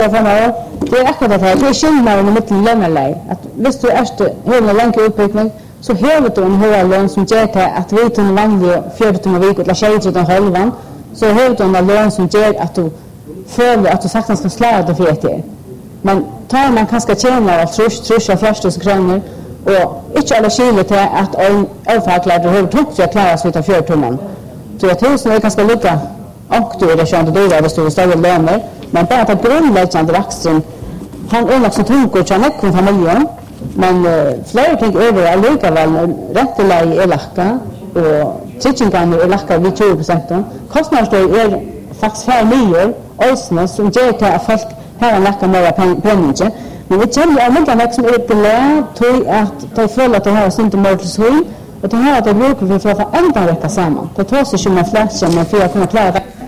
Det är akkurat det här. Det är skillnaden i mitt löneläge. Att hvis du har en lång utbildning så har du en hög lön som gör att vi till en vanlig 40 timmar i veckan eller 20 halvan så har du en lön som gör att du följer att du sakta ska släda det för det. Men tar man kanske tjänar 30-40 kronor och inte alla skiljer till att en avfacklad har tog sig att klara sig utav 4 timmar. Så jag tror att det är ganska lika och då är det skönt att det är det större löner. Men bara att grundläggande växten, han är också tungkort som är familjen. Men flera ting över är likaväl rätteläge är lacka och titchingarna är lacka vid 20%. Kostnadssteg är faktiskt för nya åsna som gör till att folk har en lacka mer pengar. Men vi känner att många som är glada till att de följer att de har sin mortishöj och de har att de brukar för att få ända räcka samman. Det tar sig som en flash som man får kunna klara.